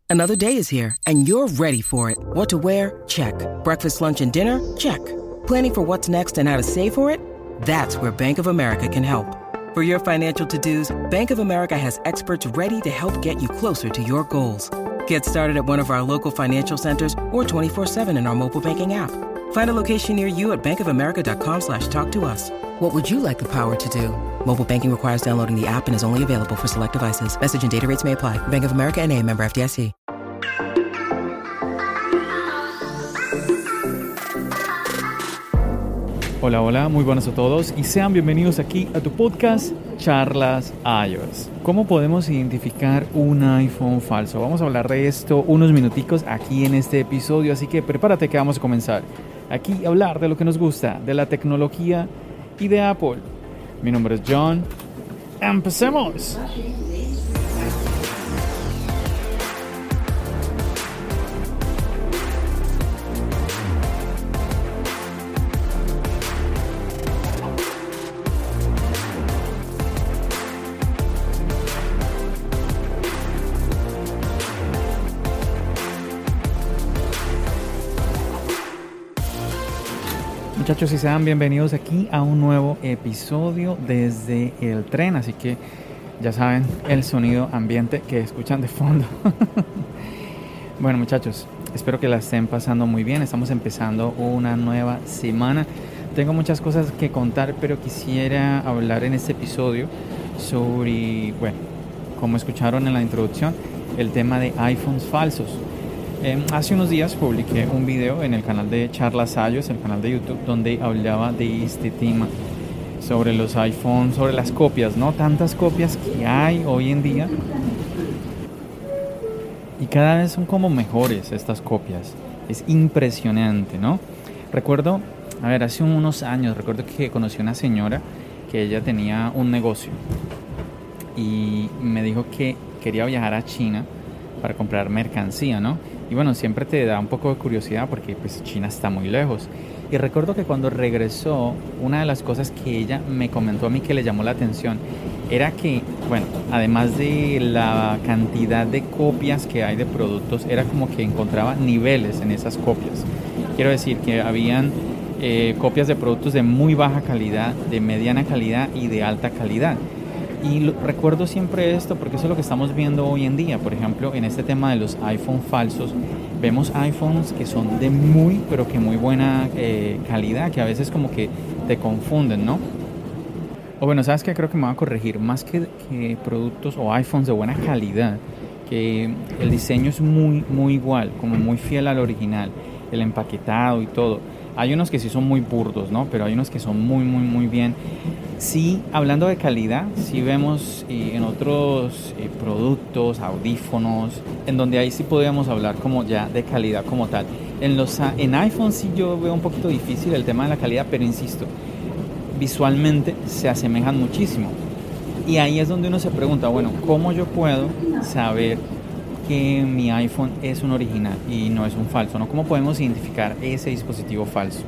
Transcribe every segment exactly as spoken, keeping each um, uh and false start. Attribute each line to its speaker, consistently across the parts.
Speaker 1: Another day is here, and you're ready for it. What to wear? Check. Breakfast, lunch, and dinner? Check. Planning for what's next and how to save for it? That's where Bank of America can help. For your financial to-dos, Bank of America has experts ready to help get you closer to your goals. Get started at one of our local financial centers or twenty-four seven in our mobile banking app. Find a location near you at bankofamerica.com slash talk to us. What would you like the power to do? Mobile banking requires downloading the app and is only available for select devices. Message and data rates may apply. Bank of America N A, member F D I C.
Speaker 2: Hola, hola, muy buenas a todos y sean bienvenidos aquí a tu podcast Charlas iOS. ¿Cómo podemos identificar un iPhone falso? Vamos a hablar de esto unos minuticos aquí en este episodio, así que prepárate que vamos a comenzar aquí a hablar de lo que nos gusta, de la tecnología y de Apple. Mi nombre es John. ¡Empecemos! Muchachos, y sean bienvenidos aquí a un nuevo episodio desde el tren, así que ya saben el sonido ambiente que escuchan de fondo. Bueno, muchachos, espero que la estén pasando muy bien. Estamos empezando una nueva semana. Tengo muchas cosas que contar, pero quisiera hablar en este episodio sobre, bueno, como escucharon en la introducción, el tema de iPhones falsos. Eh, hace unos días publiqué un video en el canal de Charlas iOS, el canal de YouTube, donde hablaba de este tema sobre los iPhones, sobre las copias, ¿no? Tantas copias que hay hoy en día y cada vez son como mejores estas copias. Es impresionante, ¿no? Recuerdo, a ver, hace unos años, recuerdo que conocí a una señora que ella tenía un negocio y me dijo que quería viajar a China para comprar mercancía, ¿no? Y bueno, siempre te da un poco de curiosidad porque pues China está muy lejos. Y recuerdo que cuando regresó, una de las cosas que ella me comentó a mí que le llamó la atención era que, bueno, además de la cantidad de copias que hay de productos, era como que encontraba niveles en esas copias. Quiero decir que habían eh, copias de productos de muy baja calidad, de mediana calidad y de alta calidad. Y lo, recuerdo siempre esto porque eso es lo que estamos viendo hoy en día. Por ejemplo, en este tema de los iPhone falsos, vemos iPhones que son de muy, pero que muy buena eh, calidad, que a veces como que te confunden, ¿no? O bueno, ¿sabes qué? Creo que me voy a corregir. Más que, que productos o iPhones de buena calidad, que el diseño es muy, muy igual, como muy fiel al original, el empaquetado y todo. Hay unos que sí son muy burdos, ¿no? Pero hay unos que son muy, muy, muy bien. Sí, hablando de calidad, sí vemos eh, en otros eh, productos, audífonos, en donde ahí sí podríamos hablar como ya de calidad como tal. En, los, en iPhone sí yo veo un poquito difícil el tema de la calidad, pero insisto, visualmente se asemejan muchísimo. Y ahí es donde uno se pregunta, bueno, ¿cómo yo puedo saber que mi iPhone es un original y no es un falso, ¿no? ¿Cómo podemos identificar ese dispositivo falso?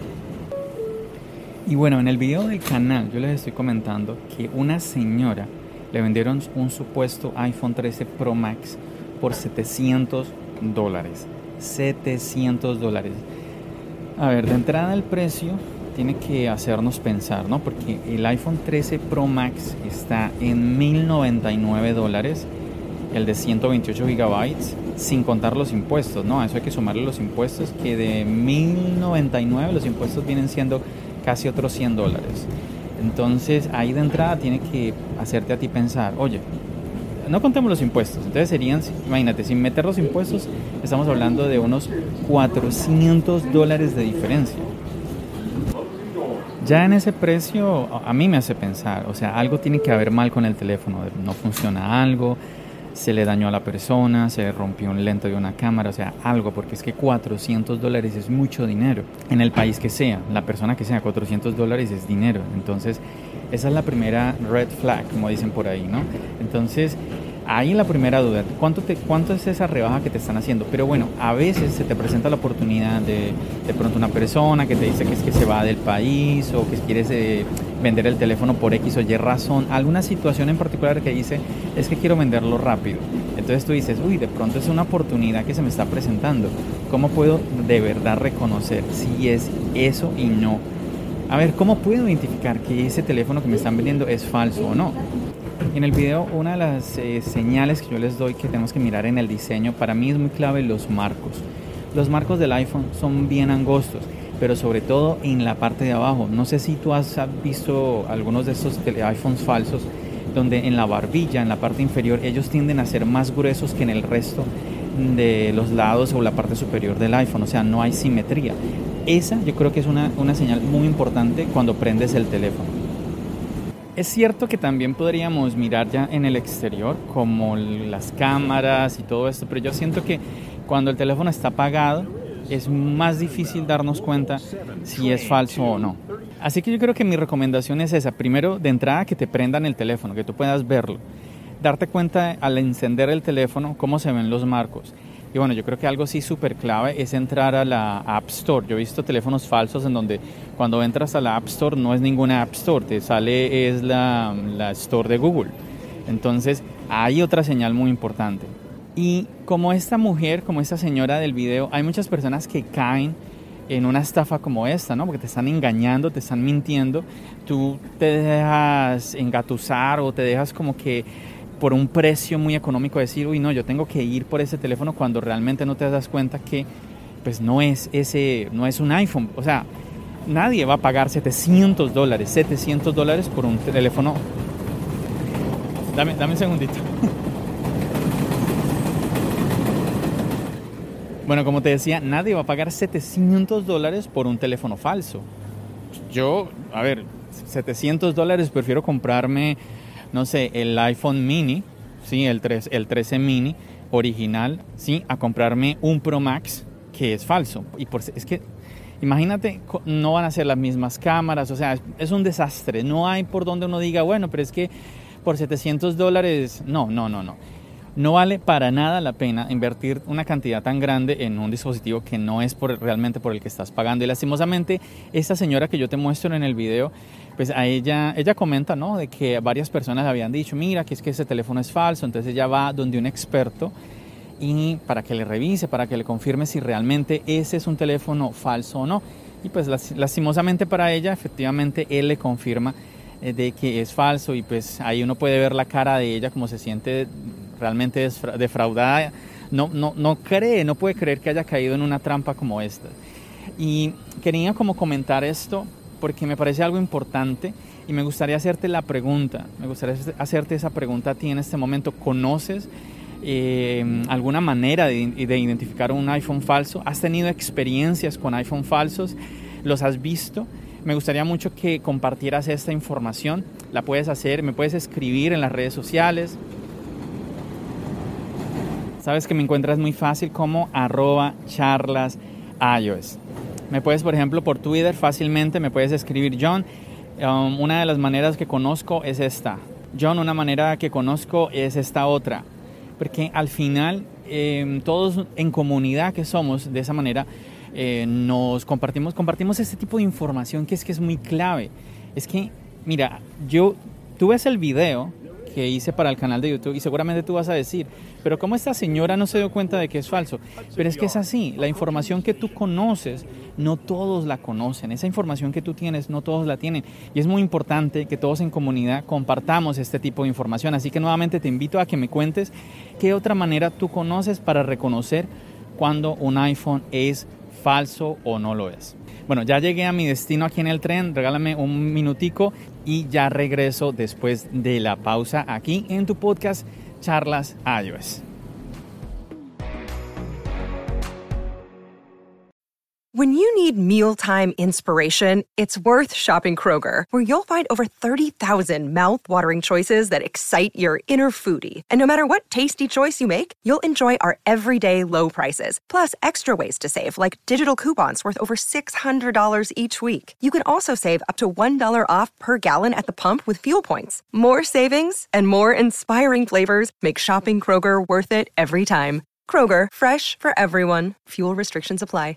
Speaker 2: Y bueno, en el video del canal yo les estoy comentando que una señora le vendieron un supuesto iPhone trece Pro Max por setecientos dólares. setecientos dólares. A ver, de entrada el precio tiene que hacernos pensar, ¿no? Porque el iPhone trece Pro Max está en mil noventa y nueve dólares. El de ciento veintiocho gigabytes, sin contar los impuestos, ¿no? A eso hay que sumarle los impuestos, que de mil noventa y nueve los impuestos vienen siendo casi otros cien dólares. Entonces, ahí de entrada tiene que hacerte a ti pensar, oye, no contemos los impuestos. Entonces serían, imagínate, sin meter los impuestos, estamos hablando de unos cuatrocientos dólares de diferencia. Ya en ese precio, a mí me hace pensar, o sea, algo tiene que haber mal con el teléfono, no funciona algo, se le dañó a la persona, se rompió un lente de una cámara, o sea, algo, porque es que cuatrocientos dólares es mucho dinero. En el país que sea, la persona que sea, cuatrocientos dólares es dinero. Entonces, esa es la primera red flag, como dicen por ahí, ¿no? Entonces, Ahí la primera duda, ¿cuánto, te, ¿cuánto es esa rebaja que te están haciendo? Pero bueno, a veces se te presenta la oportunidad de de pronto una persona que te dice que es que se va del país o que quieres eh, vender el teléfono por X o Y razón, alguna situación en particular que dice es que quiero venderlo rápido. Entonces tú dices, uy, de pronto es una oportunidad que se me está presentando. ¿Cómo puedo de verdad reconocer si es eso y no? A ver, ¿cómo puedo identificar que ese teléfono que me están vendiendo es falso o no? En el video, una de las eh, señales que yo les doy que tenemos que mirar en el diseño, para mí es muy clave los marcos. Los marcos del iPhone son bien angostos, pero sobre todo en la parte de abajo. No sé si tú has visto algunos de estos iPhones falsos, donde en la barbilla, en la parte inferior, ellos tienden a ser más gruesos que en el resto de los lados o la parte superior del iPhone. O sea, no hay simetría. Esa yo creo que es una, una señal muy importante cuando prendes el teléfono. Es cierto que también podríamos mirar ya en el exterior, como las cámaras y todo esto, pero yo siento que cuando el teléfono está apagado es más difícil darnos cuenta si es falso o no. Así que yo creo que mi recomendación es esa. Primero, de entrada, que te prendan el teléfono, que tú puedas verlo. Darte cuenta al encender el teléfono cómo se ven los marcos. Y bueno, yo creo que algo sí súper clave es entrar a la App Store. Yo he visto teléfonos falsos en donde cuando entras a la App Store no es ninguna App Store, te sale es la, la Store de Google. Entonces hay otra señal muy importante. Y como esta mujer, como esta señora del video, hay muchas personas que caen en una estafa como esta, ¿no? Porque te están engañando, te están mintiendo, tú te dejas engatusar o te dejas como que por un precio muy económico decir, uy, no, yo tengo que ir por ese teléfono cuando realmente no te das cuenta que pues no es ese, no es un iPhone. O sea, nadie va a pagar setecientos dólares, setecientos dólares por un teléfono. Dame, dame un segundito. Bueno, como te decía, nadie va a pagar setecientos dólares por un teléfono falso. Yo, a ver, setecientos dólares prefiero comprarme, no sé, el iPhone mini, ¿sí? el, tres, el trece mini original, ¿sí? A comprarme un Pro Max que es falso. Y por, es que, imagínate, no van a ser las mismas cámaras, o sea, es, es un desastre. No hay por donde uno diga, bueno, pero es que por setecientos dólares, no, no, no, no. No vale para nada la pena invertir una cantidad tan grande en un dispositivo que no es por, realmente por el que estás pagando. Y lastimosamente, esta señora que yo te muestro en el video, pues a ella, ella comenta, ¿no? De que varias personas le habían dicho, mira, que es que ese teléfono es falso. Entonces ella va donde un experto y para que le revise, para que le confirme si realmente ese es un teléfono falso o no. Y pues lastimosamente para ella, efectivamente, él le confirma de que es falso y pues ahí uno puede ver la cara de ella, cómo se siente realmente defraudada, no, no, no cree, no puede creer que haya caído en una trampa como esta. Y quería como comentar esto porque me parece algo importante y me gustaría hacerte la pregunta, me gustaría hacerte esa pregunta a ti en este momento. ¿Conoces eh, alguna manera de, de identificar un iPhone falso? ¿Has tenido experiencias con iPhone falsos? ¿Los has visto? Me gustaría mucho que compartieras esta información. La puedes hacer, me puedes escribir en las redes sociales. Sabes que me encuentras muy fácil como arroba charlas iOS. Me puedes, por ejemplo, por Twitter fácilmente me puedes escribir John. Um, una de las maneras que conozco es esta. John, una manera que conozco es esta otra. Porque al final, eh, todos en comunidad que somos, de esa manera, eh, nos compartimos, compartimos este tipo de información que es que es muy clave. Es que, mira, yo, tú ves el video que hice para el canal de YouTube y seguramente tú vas a decir, pero ¿cómo esta señora no se dio cuenta de que es falso? Pero es que es así, la información que tú conoces, no todos la conocen, esa información que tú tienes, no todos la tienen, y es muy importante que todos en comunidad compartamos este tipo de información. Así que nuevamente te invito a que me cuentes qué otra manera tú conoces para reconocer cuando un iPhone es falso o no lo es. Bueno, ya llegué a mi destino aquí en el tren, regálame un minutico y ya regreso después de la pausa aquí en tu podcast Charlas iOS.
Speaker 3: When you need mealtime inspiration, it's worth shopping Kroger, where you'll find over thirty thousand mouth-watering choices that excite your inner foodie. And no matter what tasty choice you make, you'll enjoy our everyday low prices, plus extra ways to save, like digital coupons worth over six hundred dollars each week. You can also save up to one dollar off per gallon at the pump with fuel points. More savings and more inspiring flavors make shopping Kroger worth it every time. Kroger, fresh for everyone. Fuel restrictions apply.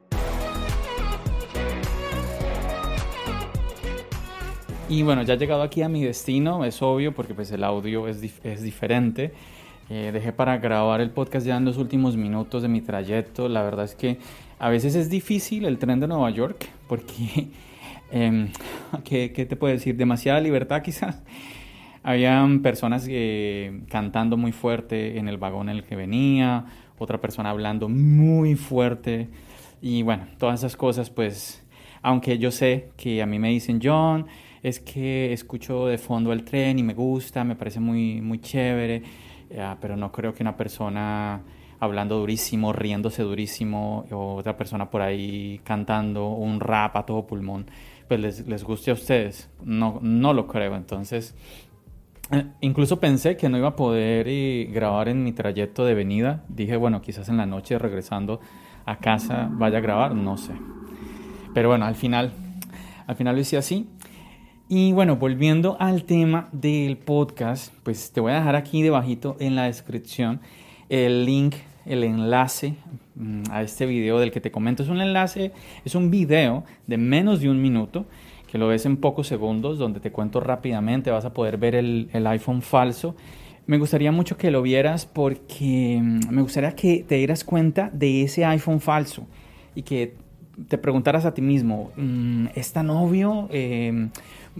Speaker 2: Y bueno, ya he llegado aquí a mi destino, es obvio porque pues el audio es, dif- es diferente. Eh, dejé para grabar el podcast ya en los últimos minutos de mi trayecto. La verdad es que a veces es difícil el tren de Nueva York porque, eh, ¿qué, ¿qué te puedo decir? Demasiada libertad quizás. Habían personas eh, cantando muy fuerte en el vagón en el que venía, otra persona hablando muy fuerte y bueno, todas esas cosas pues, aunque yo sé que a mí me dicen John, es que escucho de fondo el tren y me gusta, me parece muy, muy chévere, uh, pero no creo que una persona hablando durísimo, riéndose durísimo, o otra persona por ahí cantando un rap a todo pulmón, pues les, les guste a ustedes. No, no lo creo. Entonces, eh, incluso pensé que no iba a poder eh, grabar en mi trayecto de venida. Dije, bueno, quizás en la noche regresando a casa vaya a grabar, no sé. Pero bueno, al final, al final lo hice así. Y bueno, volviendo al tema del podcast, pues te voy a dejar aquí debajito en la descripción el link, el enlace mmm, a este video del que te comento. Es un enlace, es un video de menos de un minuto, que lo ves en pocos segundos, donde te cuento rápidamente, vas a poder ver el, el iPhone falso. Me gustaría mucho que lo vieras porque me gustaría que te dieras cuenta de ese iPhone falso y que te preguntaras a ti mismo, ¿es tan obvio? Eh,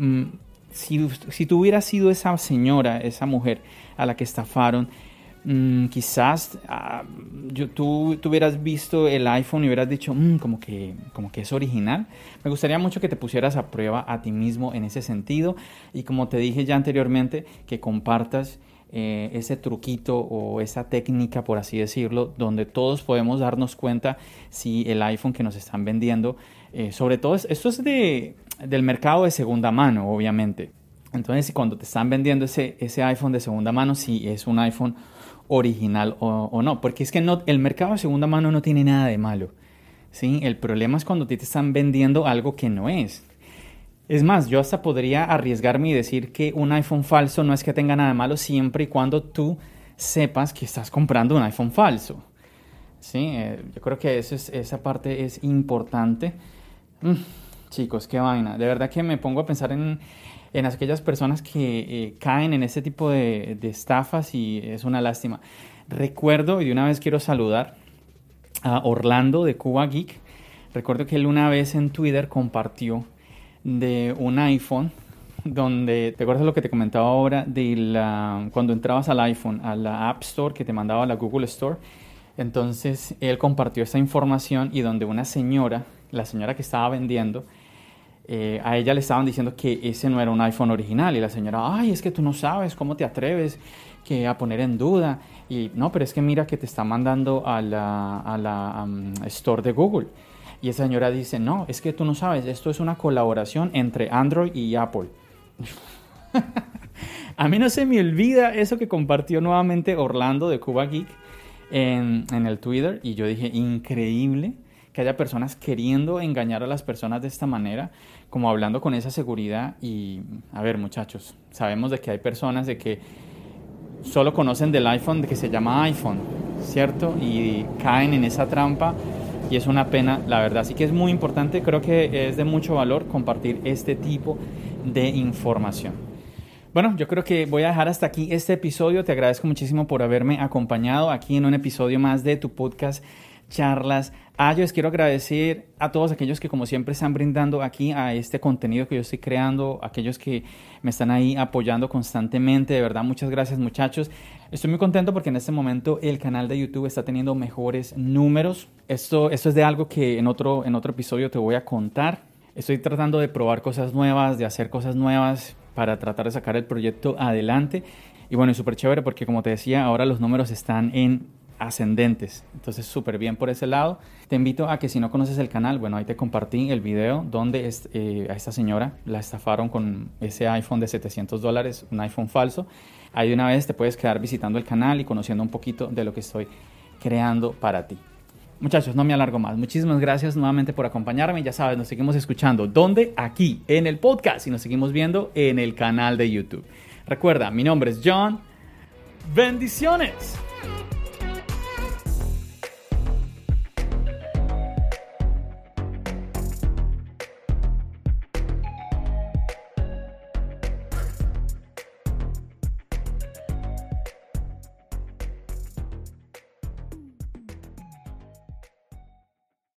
Speaker 2: si, si tú hubieras sido esa señora, esa mujer a la que estafaron, mmm, quizás uh, yo, tú, tú hubieras visto el iPhone y hubieras dicho, mmm, como que, como que es original. Me gustaría mucho que te pusieras a prueba a ti mismo en ese sentido y, como te dije ya anteriormente, que compartas Eh, ese truquito o esa técnica, por así decirlo, donde todos podemos darnos cuenta si el iPhone que nos están vendiendo, eh, sobre todo esto es de, del mercado de segunda mano, obviamente. Entonces, cuando te están vendiendo ese, ese iPhone de segunda mano, si es un iPhone original o, o no, porque es que no, el mercado de segunda mano no tiene nada de malo, ¿sí? El problema es cuando te están vendiendo algo que no es. Es más, yo hasta podría arriesgarme y decir que un iPhone falso no es que tenga nada de malo siempre y cuando tú sepas que estás comprando un iPhone falso. Sí, eh, yo creo que eso es, esa parte es importante. Mm, chicos, qué vaina. De verdad que me pongo a pensar en, en aquellas personas que eh, caen en ese tipo de, de estafas y es una lástima. Recuerdo, y de una vez quiero saludar a Orlando de Cuba Geek. Recuerdo que él una vez en Twitter compartió de un iPhone donde, ¿te acuerdas lo que te comentaba ahora de la, cuando entrabas al iPhone, a la App Store que te mandaba la Google Store? Entonces él compartió esa información y donde una señora, la señora que estaba vendiendo, eh, a ella le estaban diciendo que ese no era un iPhone original y la señora, ay, es que tú no sabes, ¿cómo te atreves que a poner en duda? Y no, pero es que mira que te está mandando a la, a la um, Store de Google. Y esa señora dice, no, es que tú no sabes, esto es una colaboración entre Android y Apple. A mí no se me olvida eso que compartió nuevamente Orlando de Cuba Geek en, en el Twitter. Y yo dije, increíble que haya personas queriendo engañar a las personas de esta manera, como hablando con esa seguridad. Y a ver, muchachos, sabemos de que hay personas de que solo conocen del iPhone, de que se llama iPhone, ¿cierto? Y caen en esa trampa. Y es una pena, la verdad. Así que es muy importante, creo que es de mucho valor compartir este tipo de información. Bueno, yo creo que voy a dejar hasta aquí este episodio. Te agradezco muchísimo por haberme acompañado aquí en un episodio más de tu podcast Charlas iOS. Quiero agradecer a todos aquellos que como siempre están brindando aquí a este contenido que yo estoy creando, aquellos que me están ahí apoyando constantemente. De verdad, muchas gracias, muchachos. Estoy muy contento porque en este momento el canal de YouTube está teniendo mejores números. Esto, esto es de algo que en otro, en otro episodio te voy a contar. Estoy tratando de probar cosas nuevas, de hacer cosas nuevas para tratar de sacar el proyecto adelante. Y bueno, es súper chévere porque, como te decía, ahora los números están en ascendentes. Entonces, súper bien por ese lado. Te invito a que si no conoces el canal, bueno, ahí te compartí el video donde es, eh, a esta señora la estafaron con ese iPhone de setecientos dólares, un iPhone falso. Ahí de una vez te puedes quedar visitando el canal y conociendo un poquito de lo que estoy creando para ti. Muchachos, no me alargo más. Muchísimas gracias nuevamente por acompañarme. Ya sabes, nos seguimos escuchando. ¿Dónde? Aquí, en el podcast. Y nos seguimos viendo en el canal de YouTube. Recuerda, mi nombre es John. ¡Bendiciones!